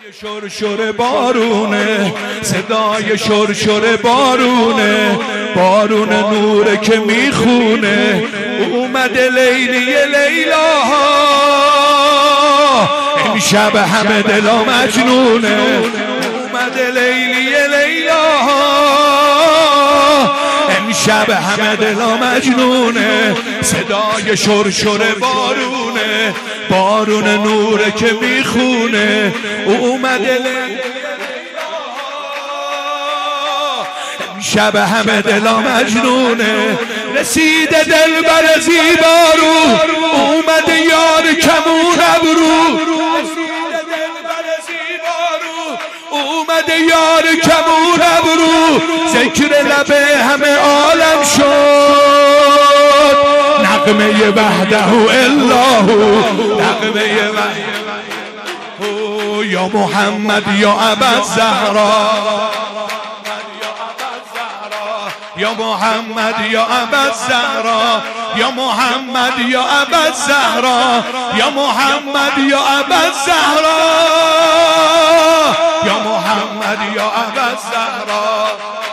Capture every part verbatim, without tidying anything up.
شرشر بارونه، صدای شرشر بارونه، بارون نوره که میخونه. اومده لیلی لیلا امشب همه دلا مجنونه. اومده لیلی لیلا امشب همه دلا مجنونه. صدای شرشر بارونه، بارون نوره که میخونه. اومده امشب همه دلا مجنونه. رسیده دل بر زیبارو، اومده یار کمون ابرو. اومده یار کمون ابرو، ذکر لبه همه عالم شد. نغمه وحده الله، نغمه وحده یا محمد یا ابوالزهرا، یا محمد یا ابوالزهرا، یا محمد یا ابوالزهرا، یا محمد یا ابوالزهرا، یا محمد یا ابوالزهرا،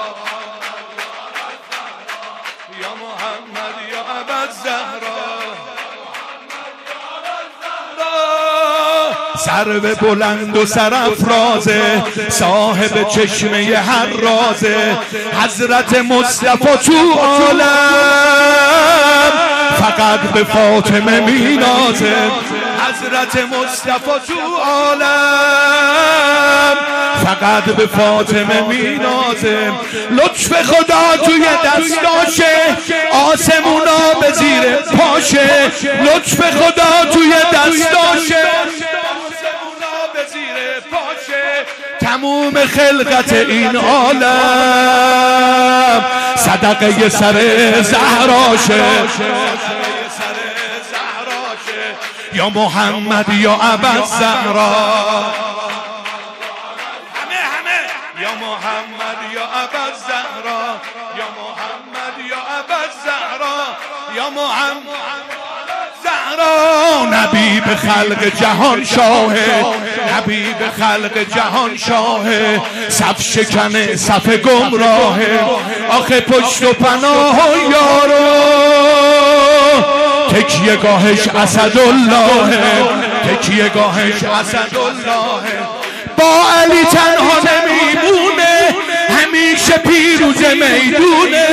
یا محمد یا ابوالزهرا. سرو بلند و سرافرازه، صاحب چشمه هر رازه. حضرت مصطفی تو عالم فقط به فاطمه مینازه. حضرت مصطفی تو عالم فقط به فاطمه مینازه. لطف خدا توی دستاشه، آسمونا به زیر پاشه. لطف خدا توی دستاشه، تموم خلقت این عالم صدقه سر زهراشه. یا محمد یا ابوالزهرا، همه همه یا محمد یا ابوالزهرا، یا محمد یا ابوالزهرا، یا محمد زهرا. نبی به خلق جهان شاهه، نبی به خلق جهان شاهه. صف شکنه صف گمراهه، آخه پشت و پناه و یارو تکیه گاهش اسدالله، تکیه گاهش اسدالله. با علی تنها نمیمونه، همیشه پیروز میدونه.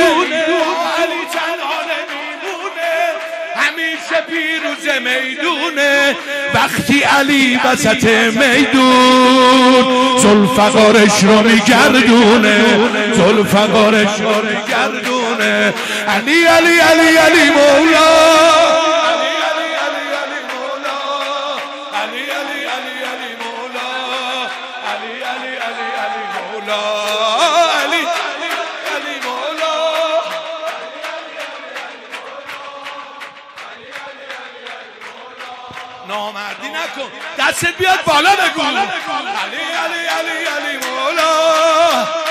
پیروز میدونه، وقتی علی وسط میدون ذوالفقارش رو میگردونه، ذوالفقارش رو میگردونه. علی علی علی علی مولا، علی علی علی علی مولا، علی علی علی علی مولا، علی علی علی علی مولا، علی علی علی مولا. نامردی نکن، دستت بیاد بالا بگو. علی علی علی علی مولا.